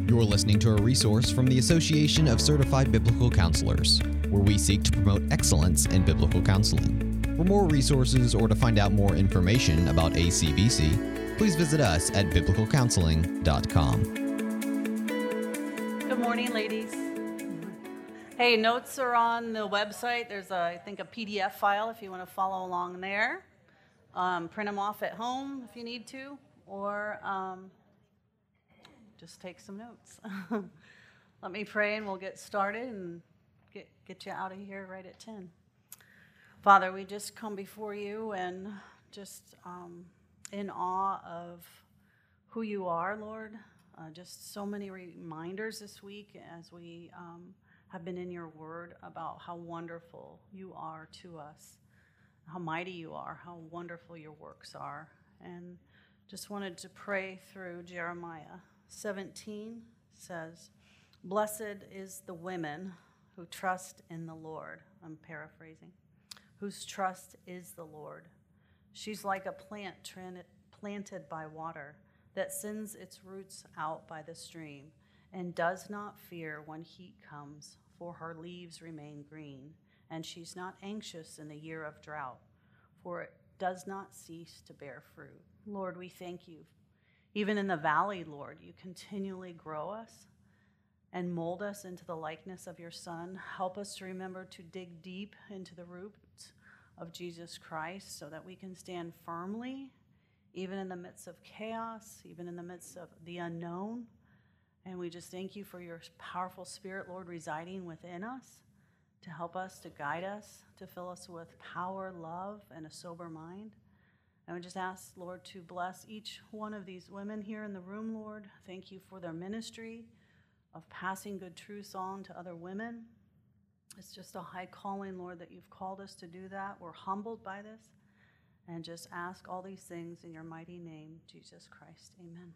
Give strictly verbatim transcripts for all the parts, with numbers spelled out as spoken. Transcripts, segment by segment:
You're listening to a resource from the Association of Certified Biblical Counselors, where we seek to promote excellence in biblical counseling. For more resources or to find out more information about A C B C, please visit us at biblical counseling dot com. Good morning, ladies. Hey, notes are on the website. There's, a, I think, a P D F file if you want to follow along there. Um, print them off at home if you need to, or um, just take some notes. Let me pray and we'll get started and get, get you out of here right at ten. Father, we just come before you and just um, in awe of who you are, Lord. Uh, just so many reminders this week as we um, have been in your word about how wonderful you are to us, how mighty you are, how wonderful your works are. And just wanted to pray through Jeremiah seventeen says, "Blessed is the women who trust in the Lord." I'm paraphrasing. "Whose trust is the Lord. She's like a plant planted by water that sends its roots out by the stream and does not fear when heat comes, for her leaves remain green, and she's not anxious in the year of drought, for it does not cease to bear fruit." Lord, we thank you. Even in the valley, Lord, you continually grow us and mold us into the likeness of your Son. Help us to remember to dig deep into the roots of Jesus Christ so that we can stand firmly, even in the midst of chaos, even in the midst of the unknown. And we just thank you for your powerful Spirit, Lord, residing within us to help us, to guide us, to fill us with power, love, and a sober mind. And we just ask, Lord, to bless each one of these women here in the room, Lord. Thank you for their ministry of passing good truths on to other women. It's just a high calling, Lord, that you've called us to do that. We're humbled by this. And just ask all these things in your mighty name, Jesus Christ. Amen.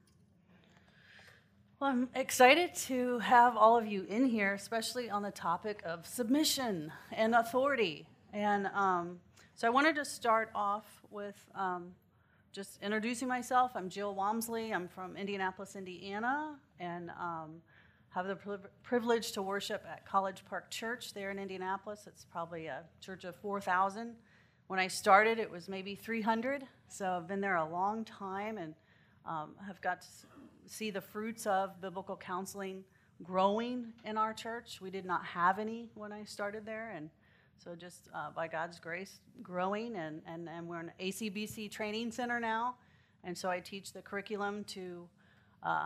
Well, I'm excited to have all of you in here, especially on the topic of submission and authority. And um, so I wanted to start off with um, just introducing myself. I'm Jill Walmsley. I'm from Indianapolis, Indiana, and um, have the priv- privilege to worship at College Park Church there in Indianapolis. It's probably a church of four thousand. When I started, it was maybe three hundred, so I've been there a long time and um, have got to see the fruits of biblical counseling growing in our church. We did not have any when I started there, and so just uh, by God's grace, growing, and, and, and we're an A C B C training center now, and so I teach the curriculum to uh,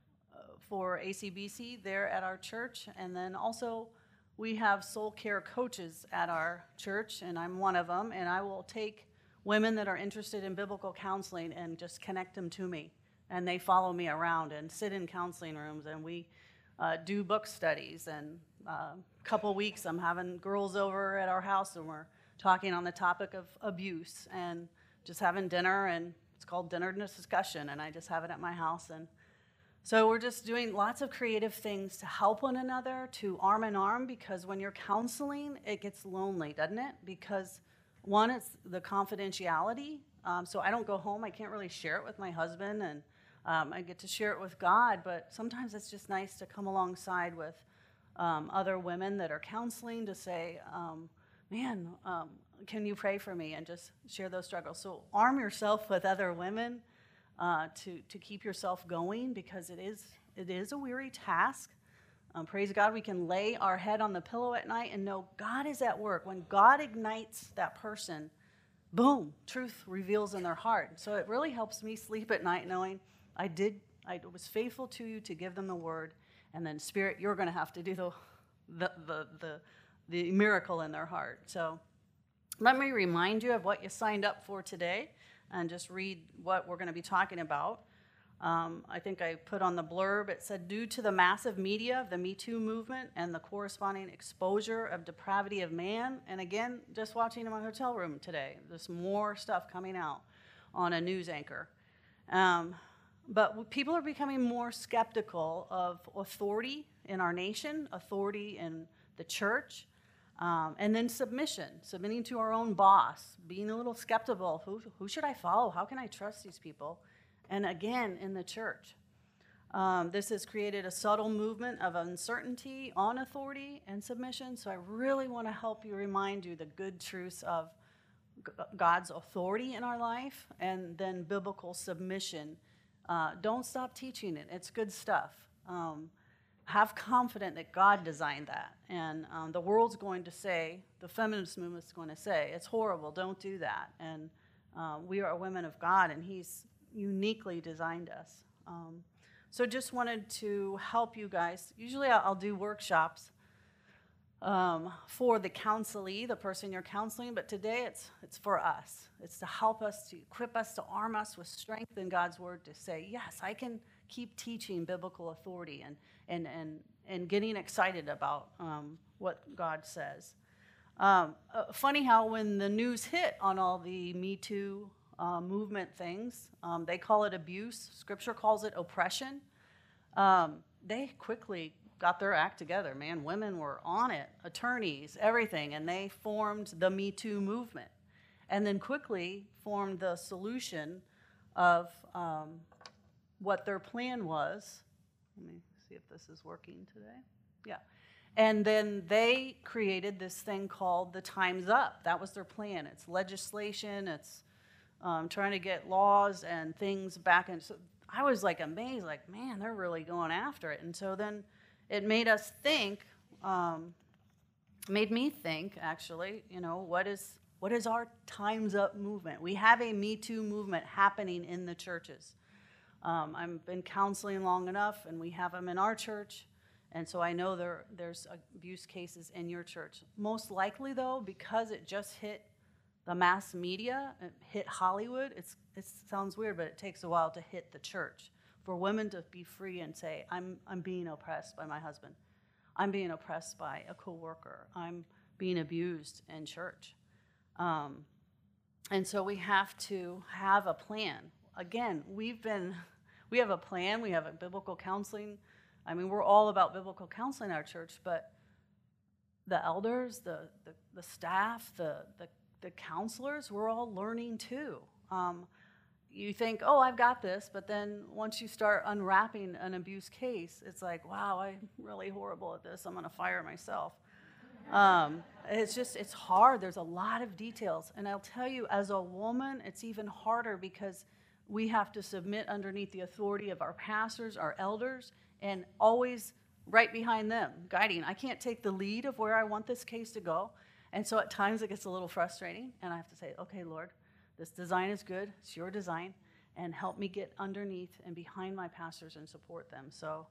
for A C B C there at our church, and then also we have soul care coaches at our church, and I'm one of them, and I will take women that are interested in biblical counseling and just connect them to me, and they follow me around and sit in counseling rooms, and we uh, do book studies, and a uh, couple weeks I'm having girls over at our house, and we're talking on the topic of abuse, and just having dinner, and it's called Dinner Discussion, and I just have it at my house, and so we're just doing lots of creative things to help one another, to arm in arm, because when you're counseling, it gets lonely, doesn't it? Because one, it's the confidentiality. Um, so I don't go home. I can't really share it with my husband, and um, I get to share it with God. But sometimes it's just nice to come alongside with um, other women that are counseling to say, um, man, um, can you pray for me? And just share those struggles. So arm yourself with other women. Uh, to, to keep yourself going, because it is it is a weary task. Um, praise God, we can lay our head on the pillow at night and know God is at work. When God ignites that person, boom, truth reveals in their heart. So it really helps me sleep at night knowing I did, I was faithful to you to give them the word, and then Spirit, you're going to have to do the the, the the the miracle in their heart. So let me remind you of what you signed up for today, and just read what we're going to be talking about. Um, I think I put on the blurb, it said, due to the massive media of the Me Too movement and the corresponding exposure of depravity of man, and again, just watching in my hotel room today, there's more stuff coming out on a news anchor. Um, but people are becoming more skeptical of authority in our nation, authority in the church, Um, and then submission, submitting to our own boss, being a little skeptical. Who, who should I follow? How can I trust these people? And again, in the church. Um, this has created a subtle movement of uncertainty on authority and submission. So I really want to help you, remind you the good truths of G- God's authority in our life and then biblical submission. Uh, don't stop teaching it. It's good stuff. Um, have confidence that God designed that. And um, the world's going to say, the feminist movement's going to say, it's horrible, don't do that. And uh, we are women of God, and he's uniquely designed us. Um, So just wanted to help you guys. Usually I'll, I'll do workshops um, for the counselee, the person you're counseling, but today it's it's for us. It's to help us, to equip us, to arm us with strength in God's word to say, yes, I can keep teaching biblical authority and and and, and getting excited about um, what God says. Um, uh, funny how when the news hit on all the Me Too Uh, movement things. Um, they call it abuse. Scripture calls it oppression. Um, they quickly got their act together, man. Women were on it, attorneys, everything, and they formed the Me Too movement. And then quickly formed the solution of um, what their plan was. Let me see if this is working today. Yeah. And then they created this thing called the Time's Up. That was their plan. It's legislation, it's Um, trying to get laws and things back. And so I was like amazed, like, man, they're really going after it. And so then it made us think, um, made me think, actually, you know, what is what is our Time's Up movement? We have a Me Too movement happening in the churches. Um, I've been counseling long enough, and we have them in our church. And so I know there there's abuse cases in your church. Most likely, though, because it just hit the mass media, it hit Hollywood. It's, it sounds weird, but it takes a while to hit the church. For women to be free and say, I'm, I'm being oppressed by my husband. I'm being oppressed by a coworker. I'm being abused in church. Um, and so we have to have a plan. Again, we've been, we have a plan. We have a biblical counseling. I mean, we're all about biblical counseling in our church, but the elders, the, the, the staff, the, the The counselors, we're all learning too. Um, you think, oh, I've got this, but then once you start unwrapping an abuse case, it's like, wow, I'm really horrible at this. I'm going to fire myself. Um, it's just, it's hard. There's a lot of details. And I'll tell you, as a woman, it's even harder because we have to submit underneath the authority of our pastors, our elders, and always right behind them, guiding. I can't take the lead of where I want this case to go. And so at times it gets a little frustrating, and I have to say, okay, Lord, this design is good. It's your design, and help me get underneath and behind my pastors and support them. So,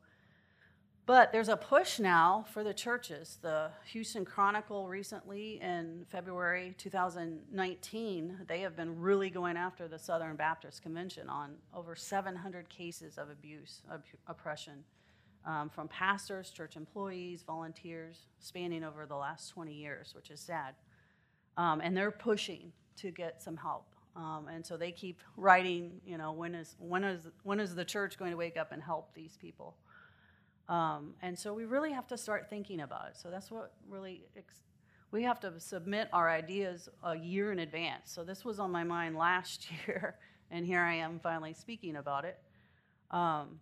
but there's a push now for the churches. The Houston Chronicle recently in February two thousand nineteen, they have been really going after the Southern Baptist Convention on over seven hundred cases of abuse, of oppression. Um, from pastors, church employees, volunteers, spanning over the last twenty years, which is sad. Um, and they're pushing to get some help. Um, and so they keep writing, you know, when is when is when is the church going to wake up and help these people? Um, and so we really have to start thinking about it. So that's what really, ex- we have to submit our ideas a year in advance. So this was on my mind last year, and here I am finally speaking about it. Um,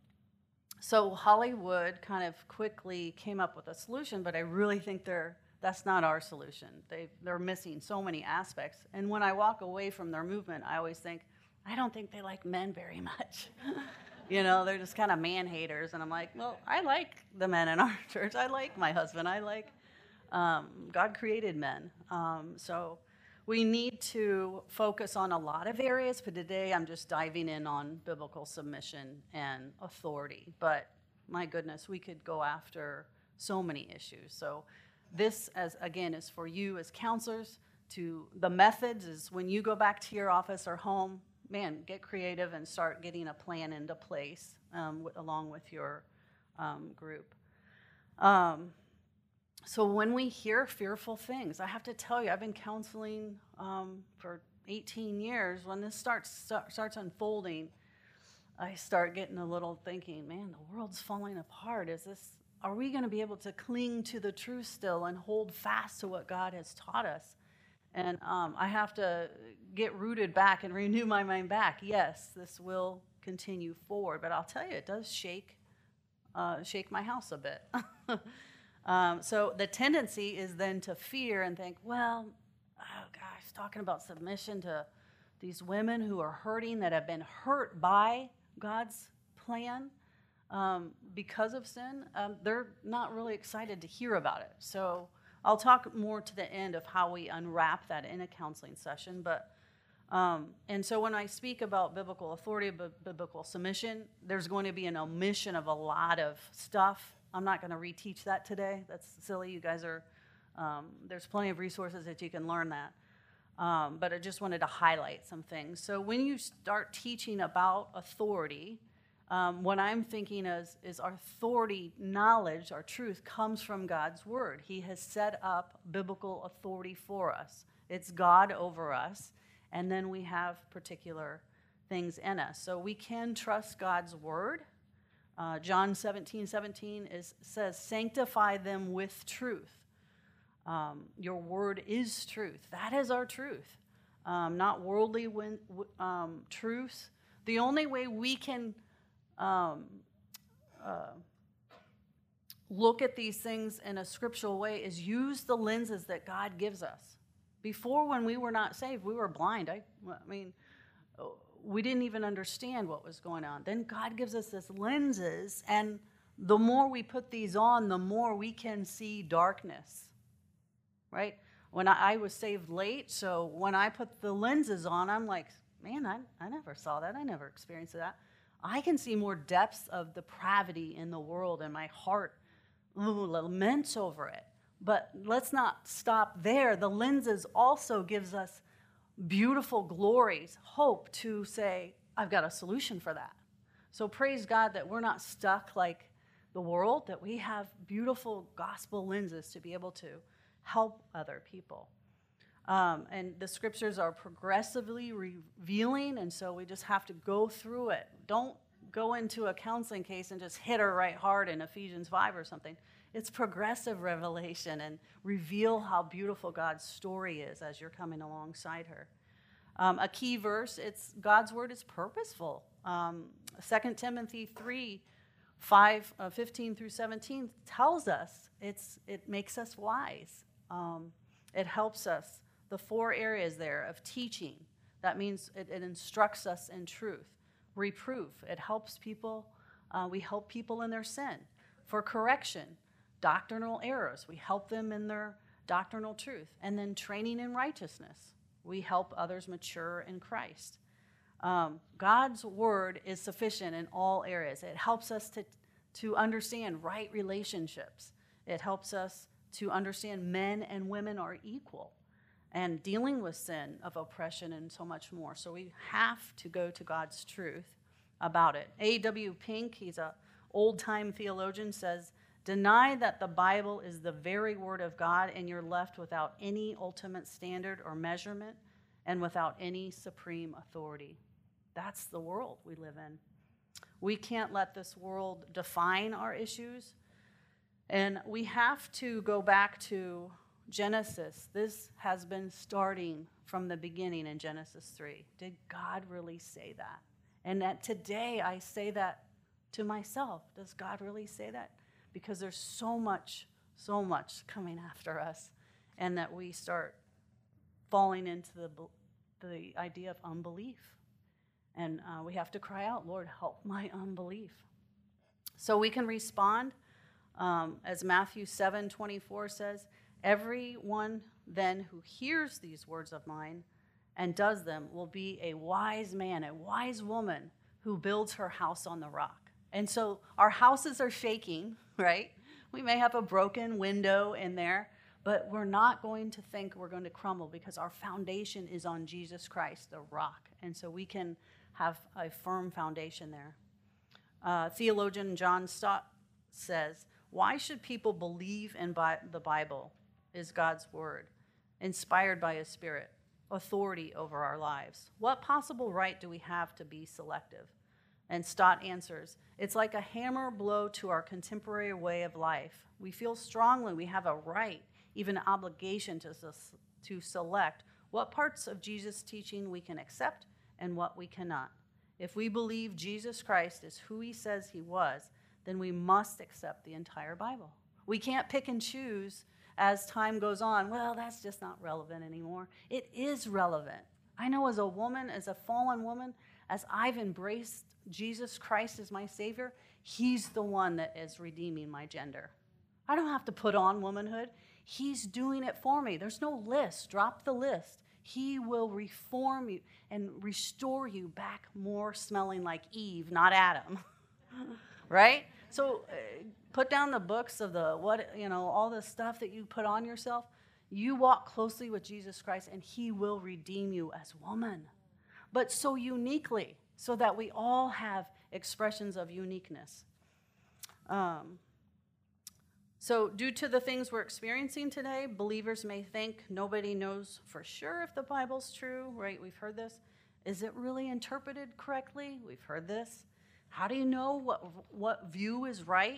So Hollywood kind of quickly came up with a solution, but I really think they're that's not our solution. They they're missing so many aspects. And when I walk away from their movement, I always think, I don't think they like men very much. You know, they're just kind of man haters. And I'm like, well, I like the men in our church. I like my husband. I like um, God created men. Um, so we need to focus on a lot of areas, but today I'm just diving in on biblical submission and authority. But my goodness, we could go after so many issues. So this, as again, is for you as counselors. To the methods is when you go back to your office or home, man, get creative and start getting a plan into place um, w- along with your um, group. Um, So when we hear fearful things, I have to tell you, I've been counseling um, for eighteen years. When this starts start, starts unfolding, I start getting a little thinking, man, the world's falling apart. Is this? Are we going to be able to cling to the truth still and hold fast to what God has taught us? And um, I have to get rooted back and renew my mind back. Yes, this will continue forward, but I'll tell you, it does shake uh, shake my house a bit. um, so the tendency is then to fear and think, well, oh gosh, talking about submission to these women who are hurting, that have been hurt by God's plan um, because of sin, um, they're not really excited to hear about it. So I'll talk more to the end of how we unwrap that in a counseling session. But um, and so when I speak about biblical authority, b- biblical submission, there's going to be an omission of a lot of stuff. I'm not going to reteach that today. That's silly. You guys are, um, there's plenty of resources that you can learn that. Um, but I just wanted to highlight some things. So when you start teaching about authority, um, what I'm thinking is, is our authority knowledge, our truth, comes from God's word. He has set up biblical authority for us. It's God over us, and then we have particular things in us. So we can trust God's word. Uh, John seventeen seventeen is, says, sanctify them with truth. Um, your word is truth. That is our truth, um, not worldly win, um, truths. The only way we can um, uh, look at these things in a scriptural way is use the lenses that God gives us. Before, when we were not saved, we were blind. I, I mean, we didn't even understand what was going on. Then God gives us this lenses, and the more we put these on, the more we can see darkness. Right? When I, I was saved late, so when I put the lenses on, I'm like, man, I, I never saw that. I never experienced that. I can see more depths of depravity in the world, and my heart ooh, laments over it. But let's not stop there. The lenses also gives us beautiful glories, hope to say, I've got a solution for that. So praise God that we're not stuck like the world, that we have beautiful gospel lenses to be able to help other people. Um, and the scriptures are progressively revealing, and so we just have to go through it. Don't go into a counseling case and just hit her right hard in Ephesians five or something. It's progressive revelation, and reveal how beautiful God's story is as you're coming alongside her. Um, a key verse, it's God's word is purposeful. Um, Second Timothy three, five, uh, fifteen through seventeen tells us it's it makes us wise. Um, it helps us. The four areas there of teaching, that means it, it instructs us in truth. Reproof, it helps people. Uh, we help people in their sin. For correction, doctrinal errors, we help them in their doctrinal truth. And then training in righteousness, we help others mature in Christ. Um, God's word is sufficient in all areas. It helps us to, to understand right relationships. It helps us to understand men and women are equal, and dealing with sin of oppression and so much more. So we have to go to God's truth about it. A W Pink, he's an old-time theologian, says, deny that the Bible is the very word of God, and you're left without any ultimate standard or measurement and without any supreme authority. That's the world we live in. We can't let this world define our issues. And we have to go back to Genesis. This has been starting from the beginning in Genesis three. Did God really say that? And that today I say that to myself. Does God really say that? Because there's so much, so much coming after us, and that we start falling into the, the idea of unbelief. And uh, we have to cry out, Lord, help my unbelief. So we can respond. Um, as Matthew seven twenty-four says, everyone then who hears these words of mine and does them will be a wise man, a wise woman who builds her house on the rock. And so our houses are shaking, right? We may have a broken window in there, but we're not going to think we're going to crumble because our foundation is on Jesus Christ, the rock. And so we can have a firm foundation there. Uh, theologian John Stott says, why should people believe in Bi- the Bible is God's word, inspired by his spirit, authority over our lives? What possible right do we have to be selective? And Stott answers, it's like a hammer blow to our contemporary way of life. We feel strongly we have a right, even an obligation to, to select what parts of Jesus' teaching we can accept and what we cannot. If we believe Jesus Christ is who he says he was, then we must accept the entire Bible. We can't pick and choose as time goes on. Well, that's just not relevant anymore. It is relevant. I know as a woman, as a fallen woman, as I've embraced Jesus Christ as my Savior, he's the one that is redeeming my gender. I don't have to put on womanhood. He's doing it for me. There's no list. Drop the list. He will reform you and restore you back more smelling like Eve, not Adam. Right? So uh, put down the books of the, what, you know, all the stuff that you put on yourself. You walk closely with Jesus Christ, and he will redeem you as woman. But so uniquely, so that we all have expressions of uniqueness. Um, so due to the things we're experiencing today, believers may think nobody knows for sure if the Bible's true, right? We've heard this. Is it really interpreted correctly? We've heard this. How do you know what, what view is right?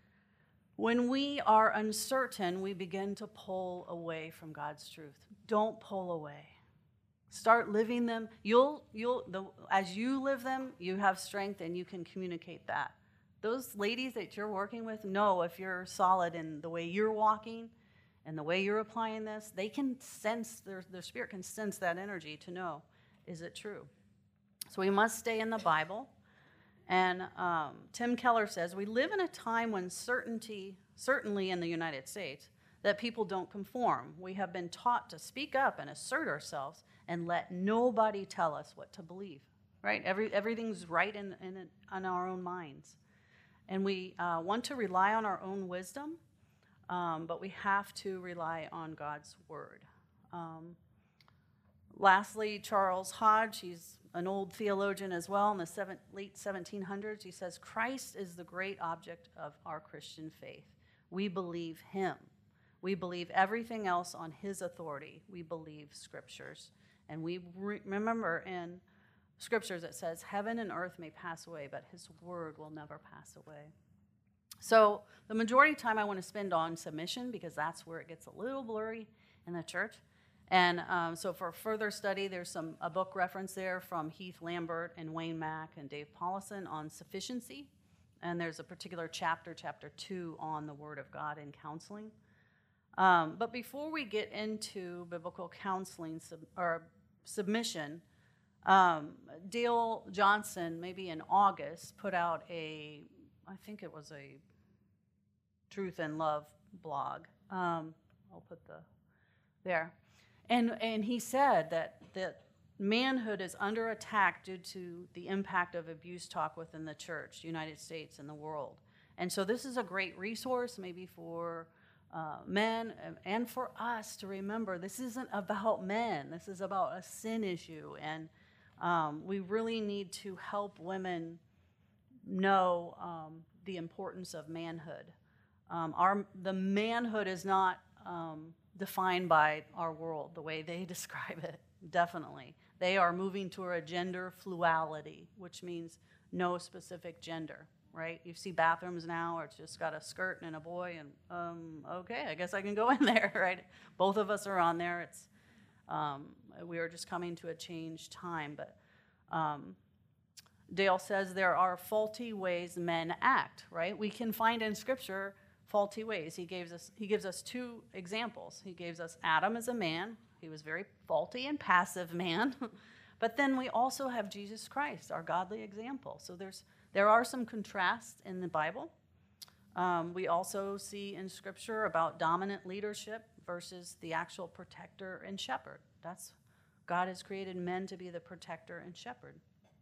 When we are uncertain, we begin to pull away from God's truth. Don't pull away. Start living them. You'll, you'll, the, as you live them, you have strength and you can communicate that. Those ladies that you're working with know if you're solid in the way you're walking and the way you're applying this, they can sense, their, their spirit can sense that energy to know, is it true? So we must stay in the Bible. And um, Tim Keller says, we live in a time when certainty, certainly in the United States, that people don't conform. We have been taught to speak up and assert ourselves and let nobody tell us what to believe, right? Every, everything's right in, in, in our own minds. And we uh, want to rely on our own wisdom, um, but we have to rely on God's word. Um, lastly, Charles Hodge, he's an old theologian as well in the seven, late seventeen hundreds. He says, Christ is the great object of our Christian faith. We believe him. We believe everything else on his authority. We believe scriptures. And we re- remember in scriptures it says, heaven and earth may pass away, but his word will never pass away. So the majority of time I want to spend on submission because that's where it gets a little blurry in the church. And um, so for further study, there's some a book reference there from Heath Lambert and Wayne Mack and Dave Paulison on sufficiency. And there's a particular chapter, chapter two, on the Word of God in counseling. Um, but before we get into biblical counseling sub, or submission, um, Dale Johnson, maybe in August, put out a, I think it was a Truth and Love blog. Um, I'll put the, there. And and he said that, that manhood is under attack due to the impact of abuse talk within the church, United States, and the world. And so this is a great resource maybe for uh, men and for us to remember this isn't about men. This is about a sin issue. And um, we really need to help women know um, the importance of manhood. Um, our the manhood is not um, defined by our world the way they describe it, definitely. They are moving toward a gender fluidity, which means no specific gender, right? You see bathrooms now where it's just got a skirt and a boy, and um, okay, I guess I can go in there, right? Both of us are on there. It's um, we are just coming to a changed time, but um, Dale says there are faulty ways men act, right? We can find in Scripture faulty ways. He gives us he gives us two examples. He gives us Adam as a man. He was very faulty and passive man. But then we also have Jesus Christ, our godly example. So there's there are some contrasts in the Bible. Um, we also see in Scripture about dominant leadership versus the actual protector and shepherd. That's God has created men to be the protector and shepherd.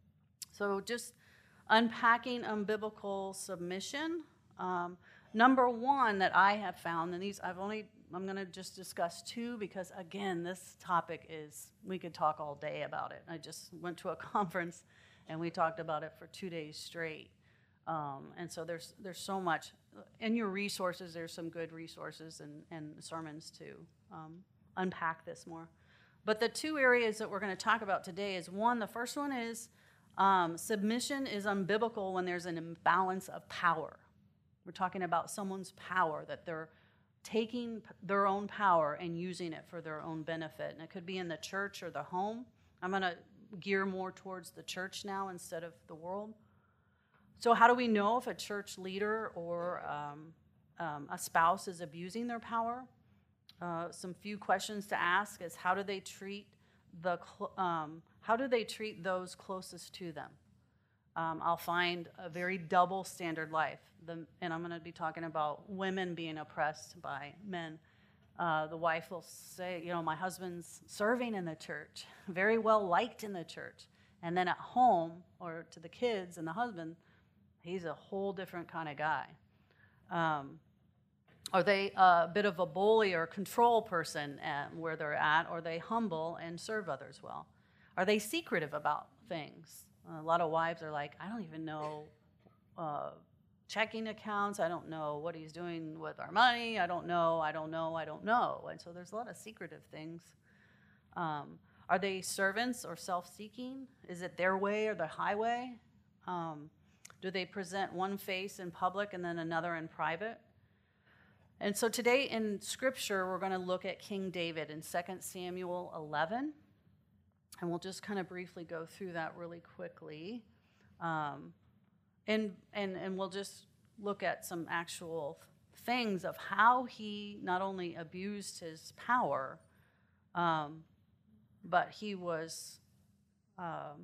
So just unpacking unbiblical submission. Um, Number one that I have found, and these I've only, I'm going to just discuss two because, again, this topic is, we could talk all day about it. I just went to a conference and we talked about it for two days straight. Um, and so there's there's so much. In your resources, there's some good resources and, and sermons to um, unpack this more. But the two areas that we're going to talk about today is, one, the first one is um, submission is unbiblical when there's an imbalance of power. We're talking about someone's power, that they're taking their own power and using it for their own benefit. And it could be in the church or the home. I'm going to gear more towards the church now instead of the world. So how do we know if a church leader or um, um, a spouse is abusing their power? Uh, some few questions to ask is how do they treat the cl- um, how do they treat those closest to them? Um, I'll find a very double standard life, the, and I'm going to be talking about women being oppressed by men. Uh, the wife will say, you know, my husband's serving in the church, very well liked in the church, and then at home or to the kids and the husband, he's a whole different kind of guy. Um, are they a bit of a bully or control person at where they're at? Or are they humble and serve others well? Are they secretive about things? A lot of wives are like, I don't even know uh, checking accounts. I don't know what he's doing with our money. I don't know, I don't know, I don't know. And so there's a lot of secretive things. Um, are they servants or self-seeking? Is it their way or the highway? Um, do they present one face in public and then another in private? And so today in Scripture, we're going to look at King David in Second Samuel eleven. And we'll just kind of briefly go through that really quickly. Um, and, and, and we'll just look at some actual things of how he not only abused his power, um, but he was um,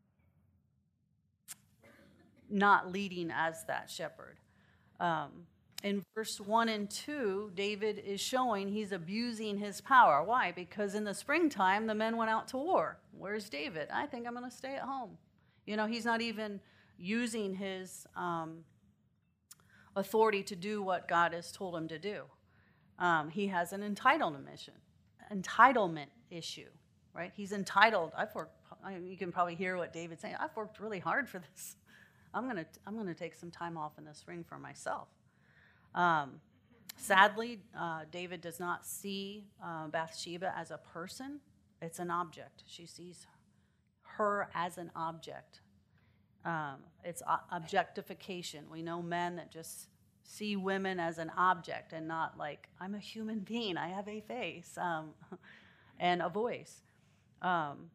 not leading as that shepherd. Um, in verse one and two, David is showing he's abusing his power. Why? Because in the springtime, the men went out to war. Where's David? I think I'm going to stay at home. You know, he's not even using his um, authority to do what God has told him to do. Um, he has an entitlement mission, entitlement issue, right? He's entitled. I've worked. You can probably hear what David's saying. I've worked really hard for this. I'm gonna. I'm gonna take some time off in the spring for myself. Um, sadly, uh, David does not see uh, Bathsheba as a person. It's an object. She sees her as an object. Um, it's o- objectification. We know men that just see women as an object and not like, I'm a human being, I have a face um, and a voice. Um,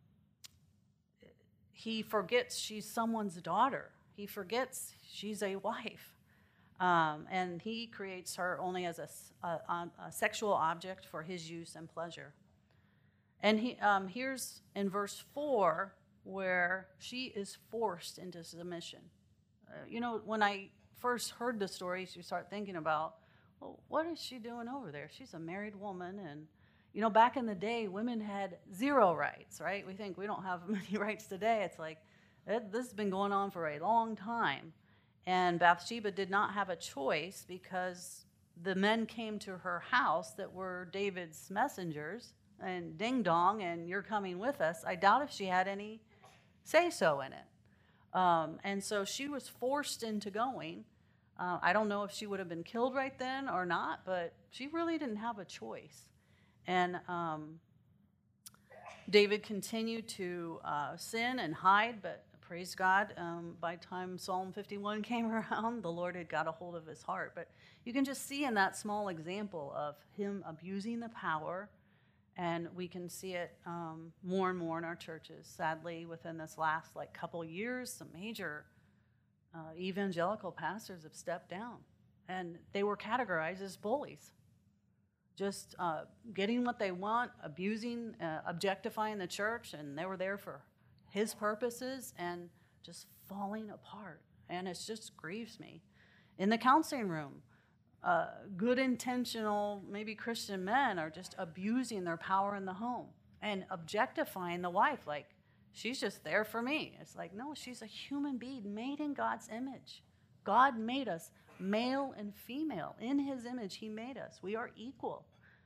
he forgets she's someone's daughter. He forgets she's a wife. Um, and he creates her only as a, a, a sexual object for his use and pleasure. And he, um, here's in verse four where she is forced into submission. Uh, you know, when I first heard the stories, you start thinking about, well, what is she doing over there? She's a married woman. And, you know, back in the day, women had zero rights, right? We think we don't have many rights today. It's like, it, this has been going on for a long time. And Bathsheba did not have a choice because the men came to her house that were David's messengers and ding dong, and you're coming with us. I doubt if she had any say-so in it. Um, and so she was forced into going. Uh, I don't know if she would have been killed right then or not, but she really didn't have a choice. And um, David continued to uh, sin and hide, but praise God, um, by the time Psalm fifty-one came around, the Lord had got a hold of his heart. But you can just see in that small example of him abusing the power, and we can see it um, more and more in our churches. Sadly, within this last like couple years, some major uh, evangelical pastors have stepped down, and they were categorized as bullies. Just uh, getting what they want, abusing, uh, objectifying the church, and they were there for his purposes and just falling apart. And it just grieves me. In the counseling room, uh, good intentional, maybe Christian men are just abusing their power in the home and objectifying the wife like, she's just there for me. It's like, no, she's a human being made in God's image. God made us male and female. In his image, he made us. We are equal.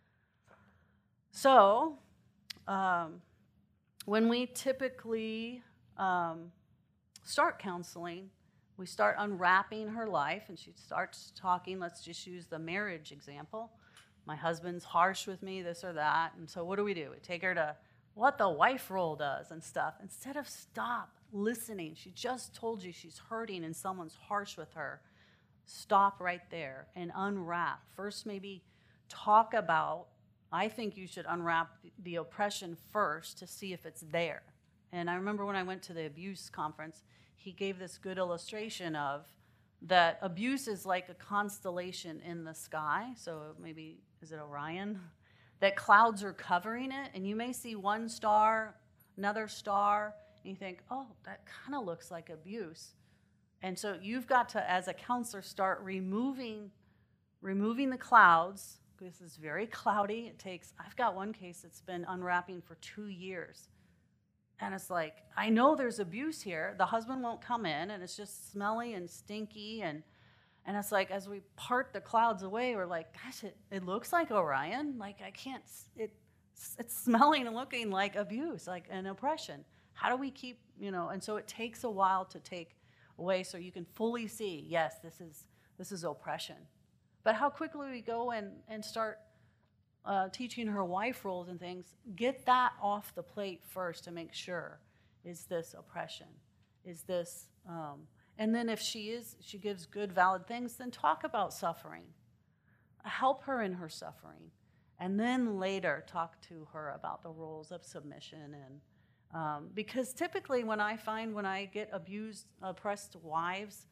So, um, when we typically um, start counseling, we start unwrapping her life, and she starts talking. Let's just use the marriage example. My husband's harsh with me, this or that, and so what do we do? We take her to what the wife role does and stuff. Instead of stop listening, she just told you she's hurting and someone's harsh with her. Stop right there and unwrap. First, maybe talk about, I think you should unwrap the oppression first to see if it's there. And I remember when I went to the abuse conference, he gave this good illustration of that abuse is like a constellation in the sky. So maybe, is it Orion? That clouds are covering it, and you may see one star, another star, and you think, oh, that kind of looks like abuse. And so you've got to, as a counselor, start removing, removing the clouds. This is very cloudy. It takes, I've got one case that's been unwrapping for two years. And it's like, I know there's abuse here. The husband won't come in, and it's just smelly and stinky. And and it's like, as we part the clouds away, we're like, gosh, it, it looks like Orion. Like, I can't, it, it's smelling and looking like abuse, like an oppression. How do we keep, you know, and so it takes a while to take away so you can fully see, yes, this is this is oppression. But how quickly we go and, and start Uh, teaching her wife roles and things, get that off the plate first to make sure, is this oppression? Is this, um, and then if she is, she gives good, valid things, then talk about suffering. Help her in her suffering. And then later talk to her about the roles of submission. And um, because typically when I find when I get abused, oppressed wives,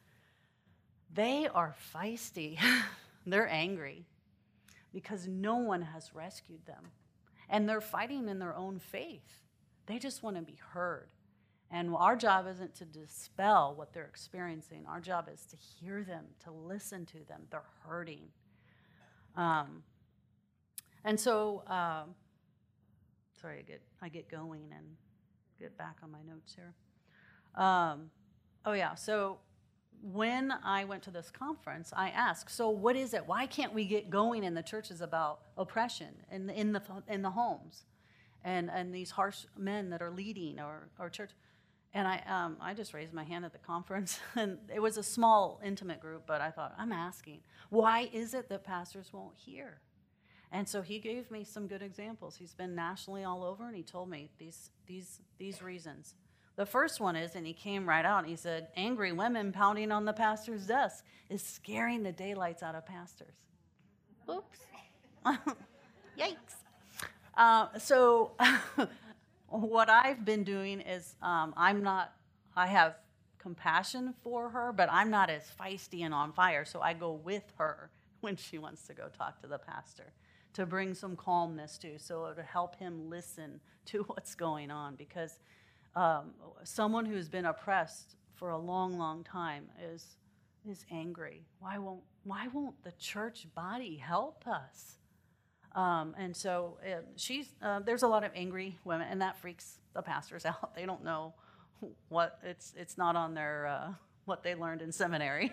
they are feisty. They're angry, because no one has rescued them. And they're fighting in their own faith. They just want to be heard. And our job isn't to dispel what they're experiencing. Our job is to hear them, to listen to them. They're hurting. Um, and so, uh, sorry, I get, I get going and get back on my notes here. Um, oh yeah, so when I went to this conference, I asked, so what is it? Why can't we get going in the churches about oppression in, in, the, in the homes and, and these harsh men that are leading our, our church? And I, um, I just raised my hand at the conference, and it was a small, intimate group, but I thought, I'm asking, why is it that pastors won't hear? And so he gave me some good examples. He's been nationally all over, and he told me these, these, these reasons. The first one is, and he came right out, and he said, angry women pounding on the pastor's desk is scaring the daylights out of pastors. Oops. Yikes. Uh, so what I've been doing is um, I'm not, I have compassion for her, but I'm not as feisty and on fire, so I go with her when she wants to go talk to the pastor to bring some calmness to, so to help him listen to what's going on, because Um, someone who's been oppressed for a long, long time is is angry. Why won't Why won't the church body help us? Um, and so uh, she's uh, there's a lot of angry women, and that freaks the pastors out. They don't know what it's it's not on their uh, what they learned in seminary,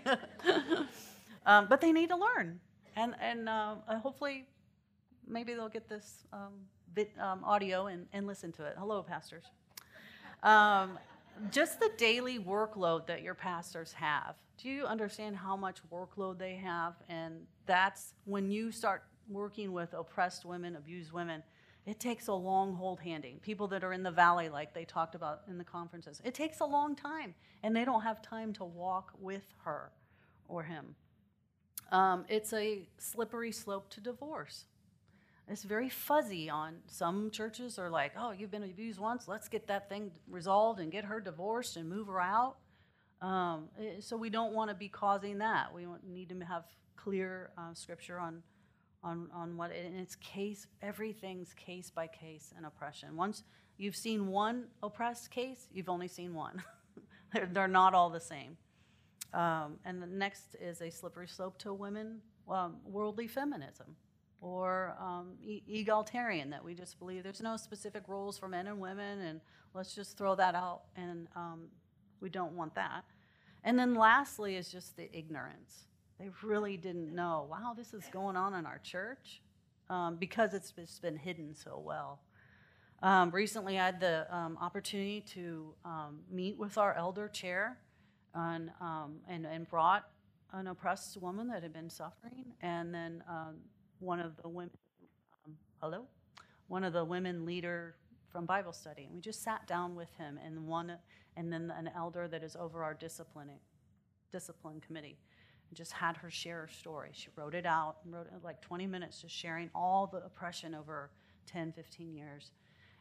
um, but they need to learn, and and uh, hopefully maybe they'll get this um, bit, um, audio and, and listen to it. Hello, pastors. Um, just the daily workload that your pastors have. Do you understand how much workload they have? And that's when you start working with oppressed women, abused women, it takes a long hold handing. People that are in the valley, like they talked about in the conferences, it takes a long time, and they don't have time to walk with her or him. Um, it's a slippery slope to divorce. It's very fuzzy on some churches are like, oh, you've been abused once, let's get that thing resolved and get her divorced and move her out. Um, so we don't want to be causing that. We need to have clear uh, scripture on, on, on what, and it's case, everything's case by case and oppression. Once you've seen one oppressed case, you've only seen one. they're, they're not all the same. Um, and the next is a slippery slope to women, um, worldly feminism. Or um, e- egalitarian, that we just believe there's no specific roles for men and women, and let's just throw that out, and um, we don't want that. And then lastly is just the ignorance. They really didn't know, wow, this is going on in our church, um, because it's, it's been hidden so well. Um, recently I had the um, opportunity to um, meet with our elder chair on, um, and, and brought an oppressed woman that had been suffering, and then um, one of the women, um, hello, one of the women leader from Bible study, and we just sat down with him and one, and then an elder that is over our disciplining, discipline committee, and just had her share her story. She wrote it out, and wrote it like twenty minutes, just sharing all the oppression over ten, fifteen years,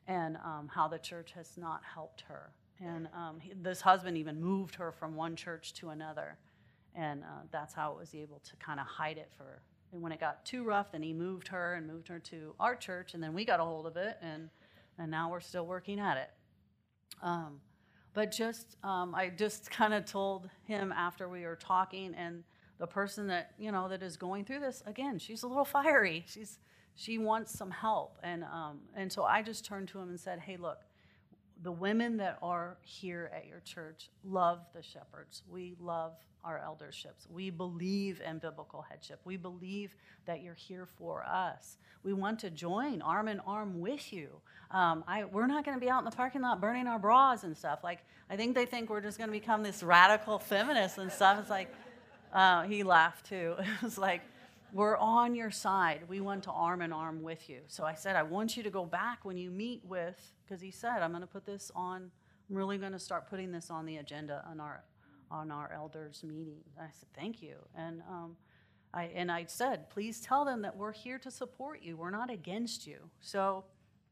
and um, how the church has not helped her. And um, he, this husband even moved her from one church to another, and uh, that's how it was able to kind of hide it for. And when it got too rough, then he moved her and moved her to our church, and then we got a hold of it, and and now we're still working at it. Um, but just, um, I just kind of told him after we were talking, and the person that, you know, that is going through this, again, she's a little fiery. She's she wants some help, and um, and so I just turned to him and said, hey, look, the women that are here at your church love the shepherds. We love our elderships. We believe in biblical headship. We believe that you're here for us. We want to join arm in arm with you. Um, I, we're not going to be out in the parking lot burning our bras and stuff. Like, I think they think we're just going to become this radical feminist and stuff. It's like, uh, he laughed too. It was like, we're on your side. We want to arm in arm with you. So I said, I want you to go back when you meet with, because he said, I'm going to put this on, I'm really going to start putting this on the agenda on our on our elders meeting. I said, thank you. And um, I and I said, please tell them that we're here to support you. We're not against you. So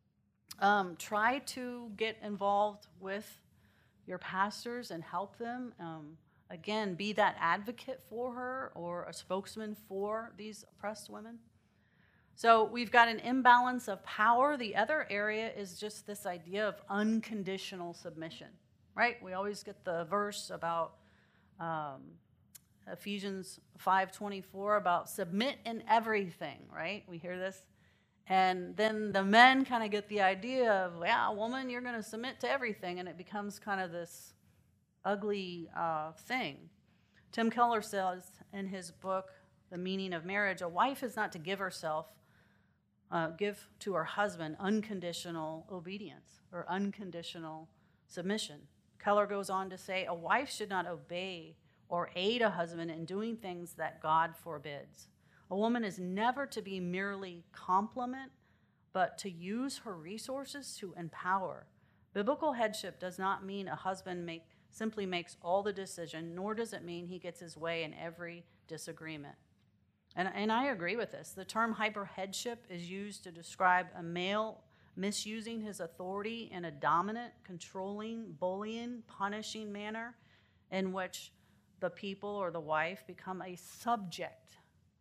um, try to get involved with your pastors and help them. Um, Again, be that advocate for her or a spokesman for these oppressed women. So we've got an imbalance of power. The other area is just this idea of unconditional submission, right? We always get the verse about um, Ephesians five twenty-four about submit in everything, right? We hear this. And then the men kind of get the idea of, yeah, woman, you're going to submit to everything. And it becomes kind of this ugly uh, thing. Tim Keller says in his book, The Meaning of Marriage, a wife is not to give herself, uh, give to her husband unconditional obedience or unconditional submission. Keller goes on to say, a wife should not obey or aid a husband in doing things that God forbids. A woman is never to be merely complement, but to use her resources to empower. Biblical headship does not mean a husband make simply makes all the decision, nor does it mean he gets his way in every disagreement. And, and I agree with this. The term hyperheadship is used to describe a male misusing his authority in a dominant, controlling, bullying, punishing manner in which the people or the wife become a subject,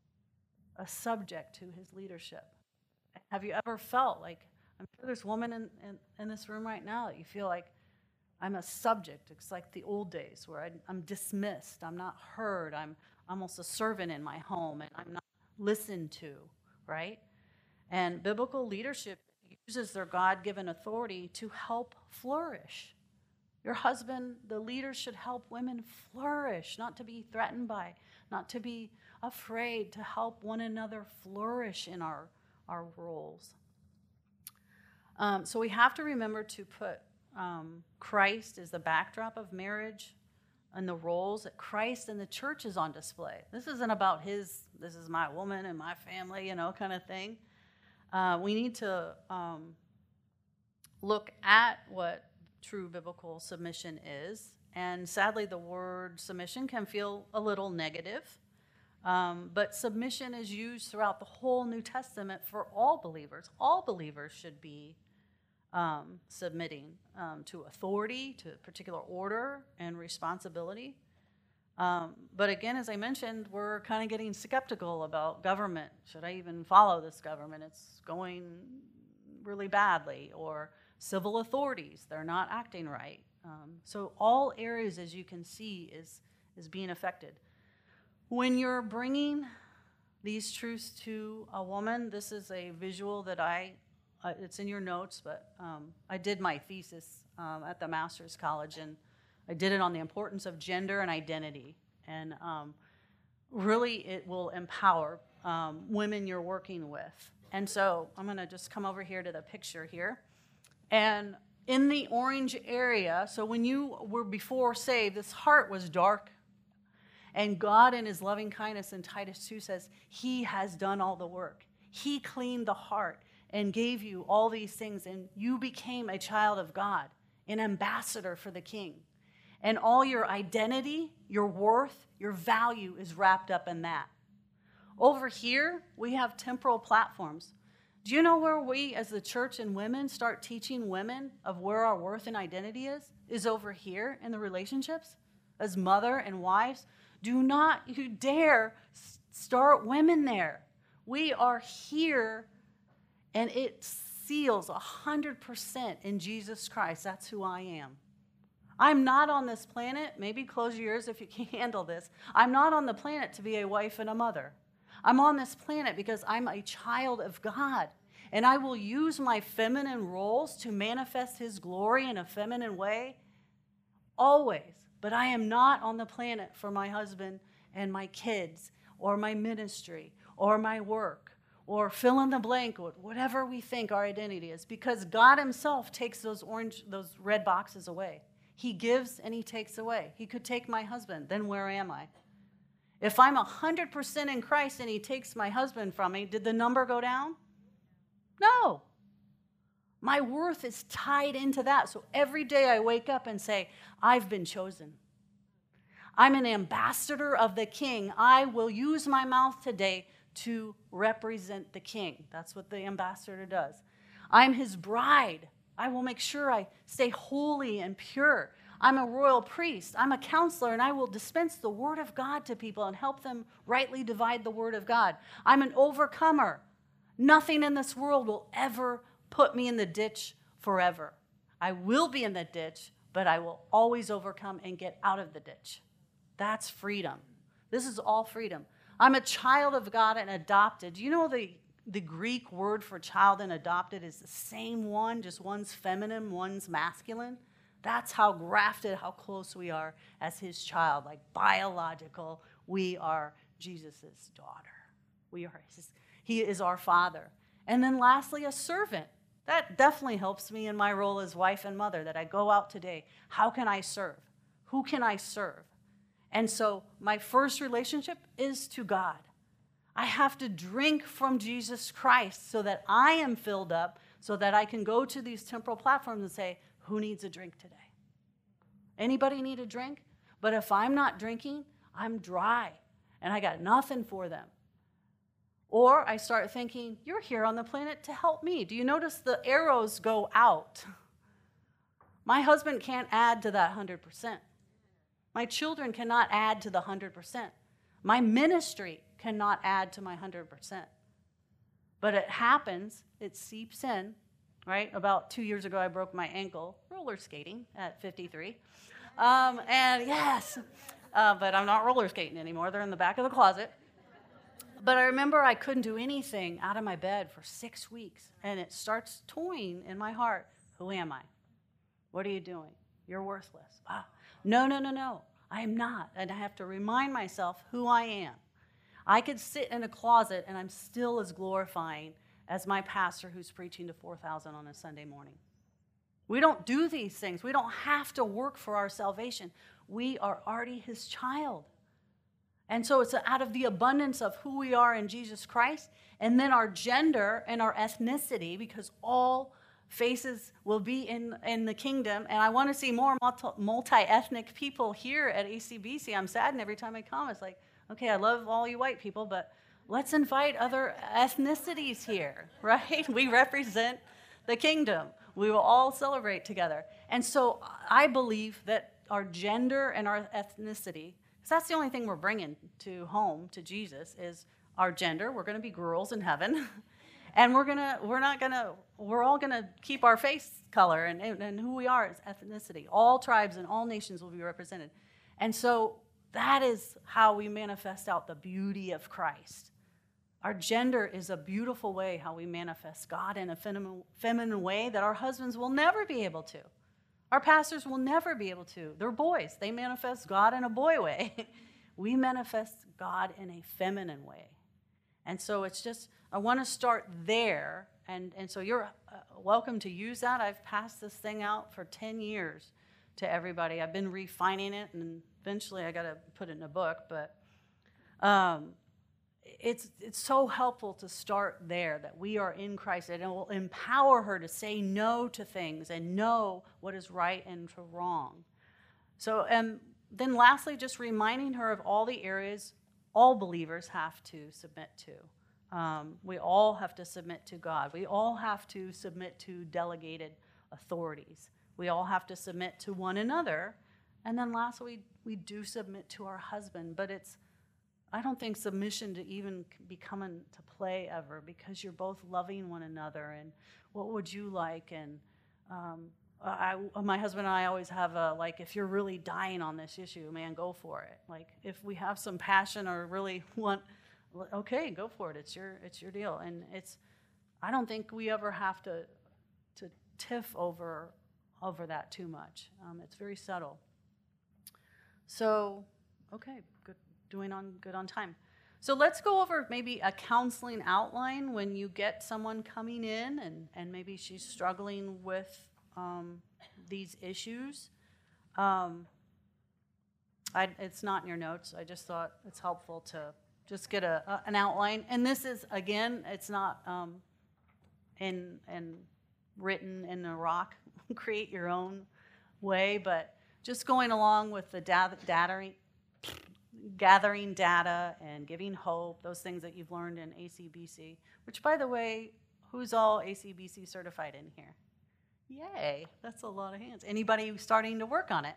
a subject to his leadership. Have you ever felt like, I'm sure there's women in, in, in this room right now that you feel like, I'm a subject. It's like the old days where I, I'm dismissed. I'm not heard. I'm almost a servant in my home, and I'm not listened to, right? And biblical leadership uses their God-given authority to help flourish. Your husband, the leader, should help women flourish, not to be threatened by, not to be afraid, to help one another flourish in our, our roles. Um, so we have to remember to put Um, Christ is the backdrop of marriage and the roles that Christ and the church is on display. This isn't about his, this is my woman and my family, you know, kind of thing. Uh, we need to um, look at what true biblical submission is. And sadly, the word submission can feel a little negative. Um, but submission is used throughout the whole New Testament for all believers. All believers should be Um, submitting um, to authority, to a particular order and responsibility. Um, but again, as I mentioned, we're kind of getting skeptical about government. Should I even follow this government? It's going really badly. Or civil authorities, they're not acting right. Um, so all areas, as you can see, is, is being affected. When you're bringing these truths to a woman, this is a visual that I Uh, it's in your notes, but um, I did my thesis um, at the Master's College, and I did it on the importance of gender and identity. And um, really, it will empower um, women you're working with. And so I'm going to just come over here to the picture here. And in the orange area, so when you were before saved, this heart was dark. And God, in his loving kindness, in Titus two says, he has done all the work. He cleaned the heart and gave you all these things, and you became a child of God, an ambassador for the King. And all your identity, your worth, your value is wrapped up in that. Over here, we have temporal platforms. Do you know where we as the church and women start teaching women of where our worth and identity is? Is over here in the relationships as mother and wives. Do not you dare start women there. We are here, and it seals one hundred percent in Jesus Christ. That's who I am. I'm not on this planet. Maybe close your ears if you can handle this. I'm not on the planet to be a wife and a mother. I'm on this planet because I'm a child of God. And I will use my feminine roles to manifest his glory in a feminine way, always. But I am not on the planet for my husband and my kids, or my ministry, or my work, or fill in the blank, or whatever we think our identity is, because God himself takes those orange, those red boxes away. He gives and he takes away. He could take my husband, then where am I? If I'm one hundred percent in Christ and he takes my husband from me, did the number go down? No. My worth is tied into that. So every day I wake up and say, I've been chosen. I'm an ambassador of the King. I will use my mouth today to represent the King. That's what the ambassador does. I'm his bride. I will make sure I stay holy and pure. I'm a royal priest. I'm a counselor, and I will dispense the word of God to people and help them rightly divide the word of God. I'm an overcomer. Nothing in this world will ever put me in the ditch forever. I will be in the ditch, but I will always overcome and get out of the ditch. That's freedom. This is all freedom. I'm a child of God and adopted. Do you know the, the Greek word for child and adopted is the same one, just one's feminine, one's masculine? That's how grafted, how close we are as his child, like biological. We are Jesus' daughter. We are his, he is our father. And then lastly, a servant. That definitely helps me in my role as wife and mother, that I go out today. How can I serve? Who can I serve? And so my first relationship is to God. I have to drink from Jesus Christ so that I am filled up, so that I can go to these temporal platforms and say, who needs a drink today? Anybody need a drink? But if I'm not drinking, I'm dry, and I got nothing for them. Or I start thinking, you're here on the planet to help me. Do you notice the arrows go out? My husband can't add to that one hundred percent. My children cannot add to the one hundred percent. My ministry cannot add to my one hundred percent. But it happens, it seeps in, right? About two years ago, I broke my ankle roller skating at fifty-three. Um, and yes, uh, but I'm not roller skating anymore. They're in the back of the closet. But I remember I couldn't do anything out of my bed for six weeks. And it starts toying in my heart. Who am I? What are you doing? You're worthless. Wow. No, no, no, no. I am not. And I have to remind myself who I am. I could sit in a closet and I'm still as glorifying as my pastor who's preaching to four thousand on a Sunday morning. We don't do these things. We don't have to work for our salvation. We are already his child. And so it's out of the abundance of who we are in Jesus Christ, and then our gender and our ethnicity, because all faces will be in, in the kingdom. And I want to see more multi-ethnic people here at A C B C. I'm saddened every time I come. It's like, okay, I love all you white people, but let's invite other ethnicities here, right? We represent the kingdom. We will all celebrate together. And so I believe that our gender and our ethnicity, because that's the only thing we're bringing to home to Jesus, is our gender. We're going to be girls in heaven. And we're gonna, we're not gonna, we're all gonna keep our face color and, and who we are as ethnicity. All tribes and all nations will be represented. And so that is how we manifest out the beauty of Christ. Our gender is a beautiful way how we manifest God in a feminine, feminine way that our husbands will never be able to. Our pastors will never be able to. They're boys. They manifest God in a boy way. We manifest God in a feminine way. And so it's just, I want to start there. And, and so you're uh, welcome to use that. I've passed this thing out for ten years to everybody. I've been refining it, and eventually I got to put it in a book. But um, it's, it's so helpful to start there, that we are in Christ. And it will empower her to say no to things and know what is right and wrong. So, and then lastly, just reminding her of all the areas all believers have to submit to. Um, we all have to submit to God. We all have to submit to delegated authorities. We all have to submit to one another. And then lastly, we, we do submit to our husband. But it's, I don't think submission to even be coming to play ever, because you're both loving one another. And what would you like? And um, I, my husband and I always have a, like, if you're really dying on this issue, man, go for it. Like, if we have some passion or really want, okay, go for it. It's your, it's your deal. And it's, I don't think we ever have to, to tiff over, over that too much. Um, it's very subtle. So, okay, good, doing on good on time. So let's go over maybe a counseling outline when you get someone coming in and, and maybe she's struggling with um, these issues. Um, I, it's not in your notes. I just thought it's helpful to just get a, a an outline. And this is, again, it's not um, in, in written in a rock. Create your own way, but just going along with the data, data, gathering data and giving hope, those things that you've learned in A C B C, which, by the way, who's all A C B C certified in here? Yay, that's a lot of hands. Anybody starting to work on it?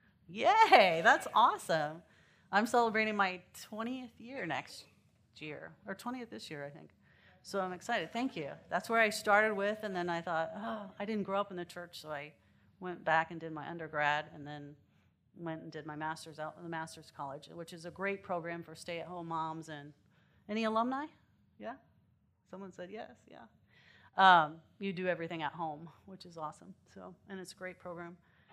Yay, that's awesome. I'm celebrating my twentieth year next year, or twentieth this year, I think. So I'm excited. Thank you. That's where I started with, and then I thought, oh, I didn't grow up in the church, so I went back and did my undergrad, and then went and did my master's out in the master's college, which is a great program for stay-at-home moms. And any alumni? Yeah? Someone said yes, yeah. Um, you do everything at home, which is awesome. So, and it's a great program.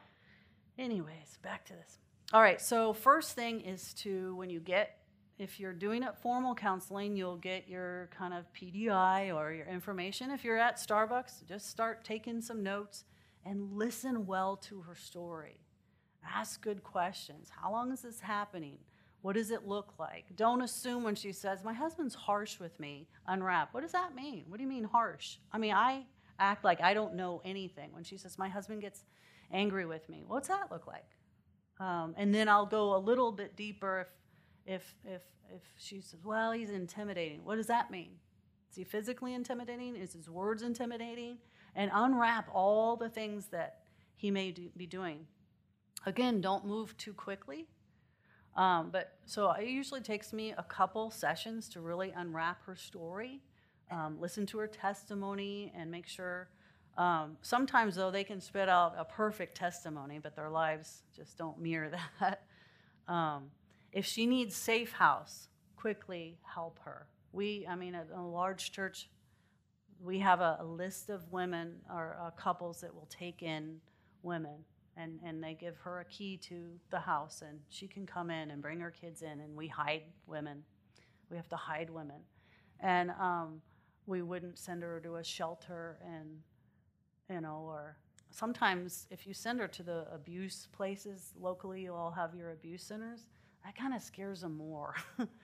Anyways, back to this. All right, so first thing is to, when you get, if you're doing it formal counseling, you'll get your kind of P D I or your information. If you're at Starbucks, just start taking some notes and listen well to her story. Ask good questions. How long is this happening? What does it look like? Don't assume when she says, my husband's harsh with me, unwrap. What does that mean? What do you mean harsh? I mean, I act like I don't know anything. When she says, my husband gets angry with me, what's that look like? Um, and then I'll go a little bit deeper if, if, if, if she says, well, he's intimidating. What does that mean? Is he physically intimidating? Is his words intimidating? And unwrap all the things that he may do, be doing. Again, don't move too quickly. Um, but so it usually takes me a couple sessions to really unwrap her story, um, listen to her testimony, and make sure. Um, sometimes, though, they can spit out a perfect testimony, but their lives just don't mirror that. um, if she needs safe house, quickly help her. We, I mean, at a large church, we have a, a list of women or uh, couples that will take in women. And, and they give her a key to the house, and she can come in and bring her kids in, and we hide women. We have to hide women. And um, we wouldn't send her to a shelter, and, you know, or sometimes if you send her to the abuse places locally, you'll all have your abuse centers. That kind of scares them more.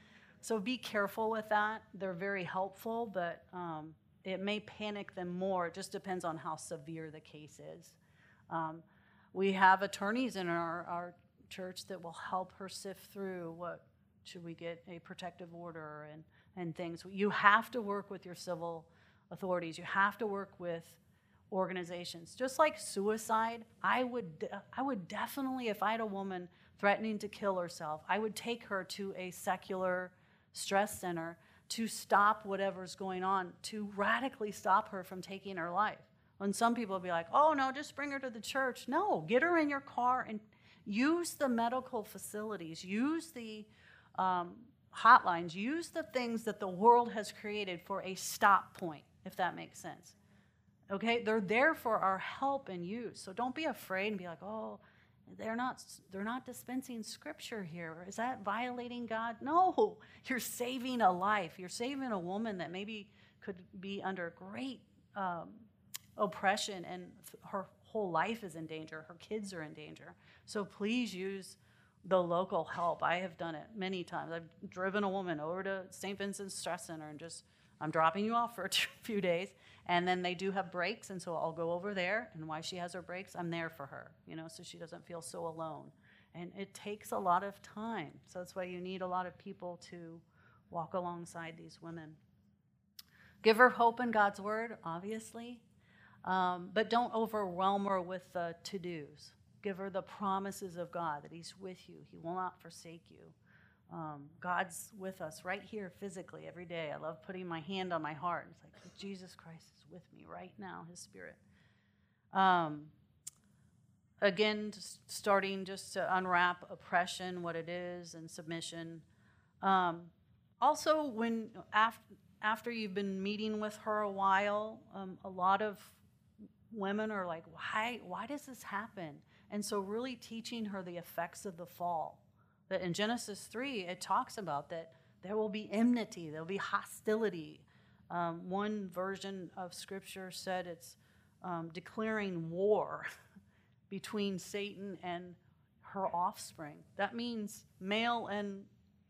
So be careful with that. They're very helpful, but um, it may panic them more. It just depends on how severe the case is. Um, We have attorneys in our, our church that will help her sift through what, should we get a protective order and, and things. You have to work with your civil authorities. You have to work with organizations. Just like suicide, I would, I would definitely, if I had a woman threatening to kill herself, I would take her to a secular stress center to stop whatever's going on, to radically stop her from taking her life. When some people will be like, oh, no, just bring her to the church. No, get her in your car and use the medical facilities, use the um, hotlines, use the things that the world has created for a stop point, if that makes sense. Okay, they're there for our help and use. So don't be afraid and be like, oh, they're not, they're not dispensing scripture here. Is that violating God? No, you're saving a life. You're saving a woman that maybe could be under great um, oppression, and her whole life is in danger. Her kids are in danger. So please use the local help. I have done it many times. I've driven a woman over to Saint Vincent's Stress Center and just, I'm dropping you off for a few days, and then they do have breaks, and so I'll go over there, and while she has her breaks, I'm there for her, you know, so she doesn't feel so alone. And it takes a lot of time, so that's why you need a lot of people to walk alongside these women. Give her hope in God's word, obviously, um, but don't overwhelm her with the to-dos. Give her the promises of God, that he's with you. He will not forsake you. Um, God's with us right here physically every day. I love putting my hand on my heart. It's like Jesus Christ is with me right now, his spirit. Um, again, just starting just to unwrap oppression, what it is, and submission. Um, also, when after, after you've been meeting with her a while, um, a lot of women are like, why, why does this happen? And so really teaching her the effects of the fall. That in Genesis three, it talks about that there will be enmity, there will be hostility. Um, one version of Scripture said it's um, declaring war between Satan and her offspring. That means male and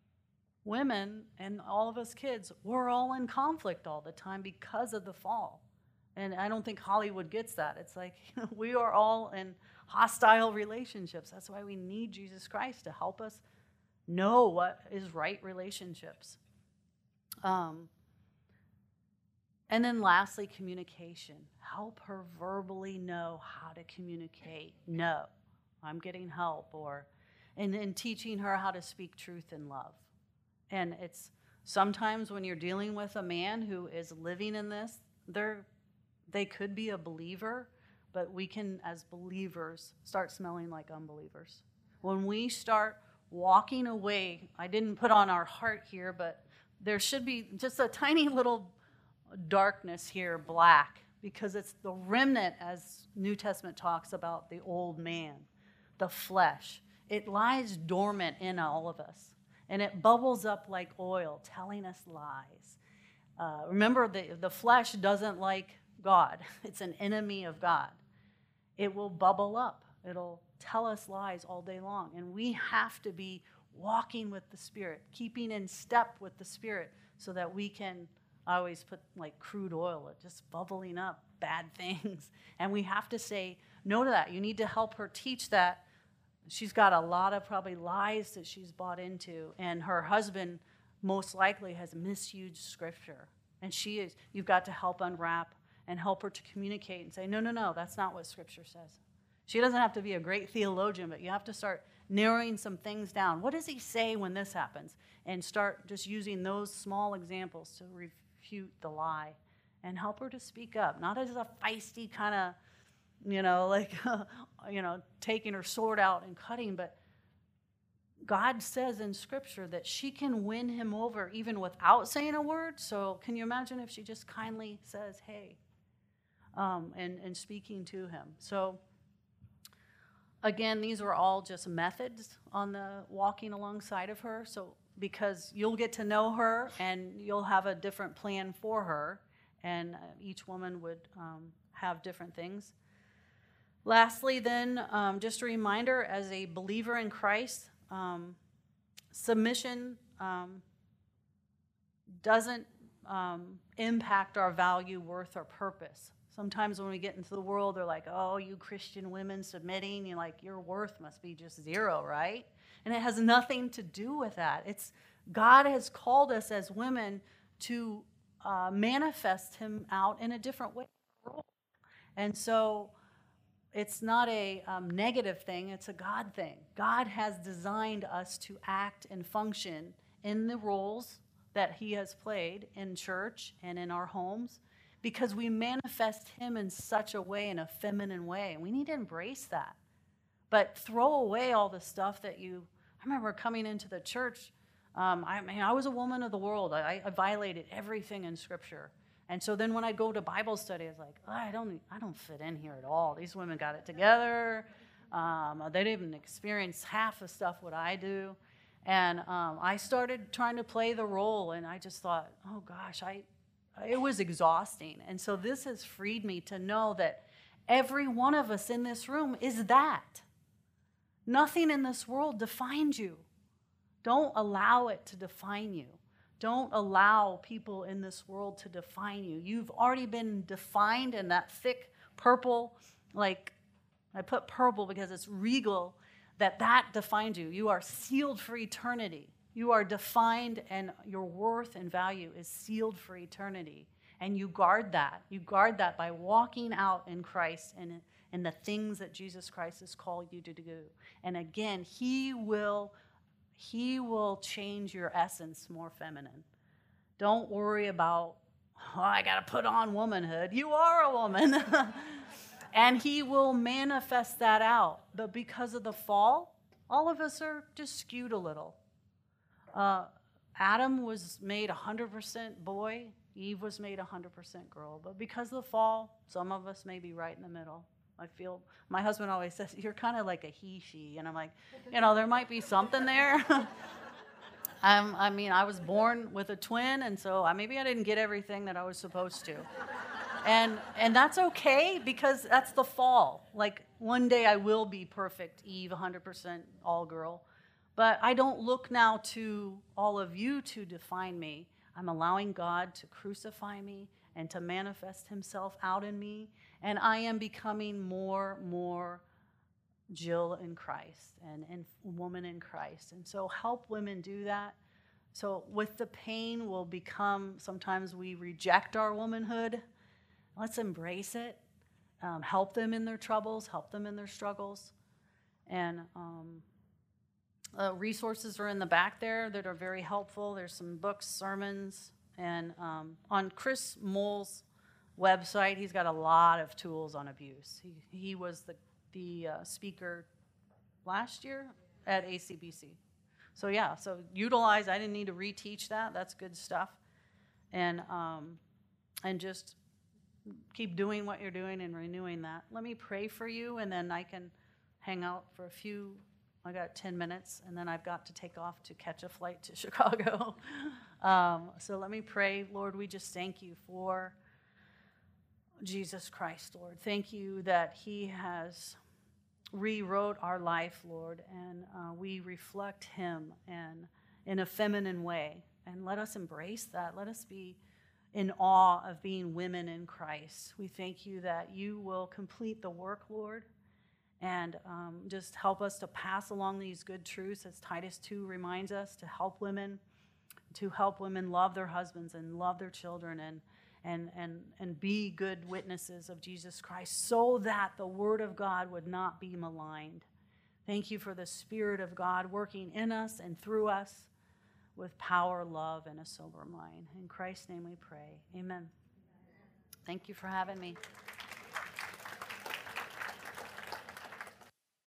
women and all of us kids, we're all in conflict all the time because of the fall. And I don't think Hollywood gets that. It's like we are all in hostile relationships. That's why we need Jesus Christ to help us know what is right relationships. Um, and then lastly, communication. Help her verbally know how to communicate. No, I'm getting help. Or, and then teaching her how to speak truth in love. And it's sometimes when you're dealing with a man who is living in this, they're, they could be a believer, but we can, as believers, start smelling like unbelievers. When we start walking away, I didn't put on our heart here, but there should be just a tiny little darkness here, black, because it's the remnant, as New Testament talks about, the old man, the flesh. It lies dormant in all of us, and it bubbles up like oil, telling us lies. Uh, remember, the, the flesh doesn't like God. It's an enemy of God. It will bubble up. It'll tell us lies all day long. And we have to be walking with the Spirit, keeping in step with the Spirit so that we can, I always put like crude oil, it just bubbling up bad things. And we have to say no to that. You need to help her teach that. She's got a lot of probably lies that she's bought into. And her husband most likely has misused Scripture. And she is, you've got to help unwrap and help her to communicate and say, no, no, no, that's not what Scripture says. She doesn't have to be a great theologian, but you have to start narrowing some things down. What does he say when this happens? And start just using those small examples to refute the lie and help her to speak up, not as a feisty kind of, you know, like, you know, taking her sword out and cutting, but God says in Scripture that she can win him over even without saying a word. So can you imagine if she just kindly says, hey, um, and, and speaking to him? So again, these are all just methods on the walking alongside of her. So because you'll get to know her and you'll have a different plan for her, and each woman would um, have different things. Lastly, then, um, just a reminder, as a believer in Christ, um, submission um, doesn't um, impact our value, worth, or purpose. Sometimes when we get into the world, they're like, oh, you Christian women submitting, you're like, your worth must be just zero, right? And it has nothing to do with that. It's God has called us as women to uh, manifest him out in a different way. And so it's not a um, negative thing, it's a God thing. God has designed us to act and function in the roles that he has played in church and in our homes, because we manifest him in such a way, in a feminine way. And we need to embrace that. But throw away all the stuff that you, I remember coming into the church, um, I mean, I was a woman of the world. I, I violated everything in Scripture. And so then when I go to Bible study, I was like, oh, I don't I don't fit in here at all. These women got it together. Um, they didn't experience half the stuff what I do. And um, I started trying to play the role, and I just thought, oh, gosh, I it was exhausting. And so this has freed me to know that every one of us in this room is that. Nothing in this world defines you. Don't allow it to define you. Don't allow people in this world to define you. You've already been defined in that thick purple, like I put purple because it's regal, that that defines you. You are sealed for eternity. You are defined, and your worth and value is sealed for eternity. And you guard that. You guard that by walking out in Christ and in the things that Jesus Christ has called you to do. And again, he will, he will change your essence more feminine. Don't worry about, oh, I got to put on womanhood. You are a woman. And he will manifest that out. But because of the fall, all of us are just skewed a little. Uh, Adam was made one hundred percent boy. Eve was made one hundred percent girl. But because of the fall, some of us may be right in the middle. I feel, my husband always says, you're kind of like a he, she. And I'm like, you know, there might be something there. um, I mean, I was born with a twin, and so I, maybe I didn't get everything that I was supposed to. And and that's okay, because that's the fall. Like, one day I will be perfect Eve, one hundred percent all girl. But I don't look now to all of you to define me. I'm allowing God to crucify me and to manifest himself out in me. And I am becoming more, more Jill in Christ and, and woman in Christ. And so help women do that. So with the pain will become, sometimes we reject our womanhood. Let's embrace it. Um, help them in their troubles. Help them in their struggles. And um, uh, resources are in the back there that are very helpful. There's some books, sermons. And um, on Chris Moll's website, he's got a lot of tools on abuse. He, he was the, the uh, speaker last year at A C B C. So yeah, so utilize, I didn't need to reteach that. That's good stuff. And um, and just keep doing what you're doing and renewing that. Let me pray for you, and then I can hang out for a few, I got ten minutes, and then I've got to take off to catch a flight to Chicago. um, so let me pray. Lord, we just thank you for Jesus Christ, Lord. Thank you that he has rewrote our life, Lord, and uh, we reflect him and in a feminine way. And let us embrace that. Let us be in awe of being women in Christ. We thank you that you will complete the work, Lord, and um, just help us to pass along these good truths, as Titus two reminds us, to help women, to help women love their husbands and love their children and and and and be good witnesses of Jesus Christ, so that the word of God would not be maligned. Thank you for the Spirit of God working in us and through us with power, love, and a sober mind. In Christ's name we pray. Amen. Thank you for having me.